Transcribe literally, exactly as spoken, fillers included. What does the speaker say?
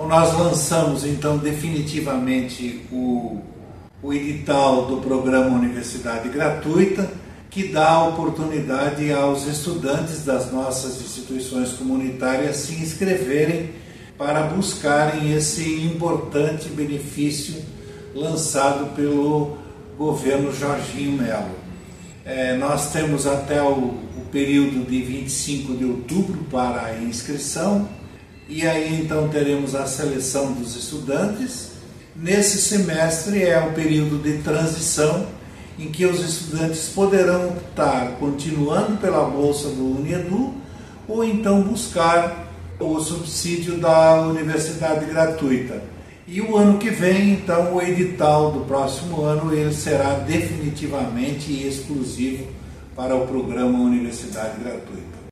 nós lançamos então definitivamente o, o edital do programa Universidade Gratuita, que dá a oportunidade aos estudantes das nossas instituições comunitárias se inscreverem para buscarem esse importante benefício lançado pelo governo Jorginho Melo. É, nós temos até o, o período de vinte e cinco de outubro para a inscrição, e aí então teremos a seleção dos estudantes. Nesse semestre é o período de transição, em que os estudantes poderão optar continuando pela bolsa do Uniedu ou então buscar o subsídio da Universidade Gratuita. E o ano que vem, então, o edital do próximo ano ele será definitivamente exclusivo para o programa Universidade Gratuita.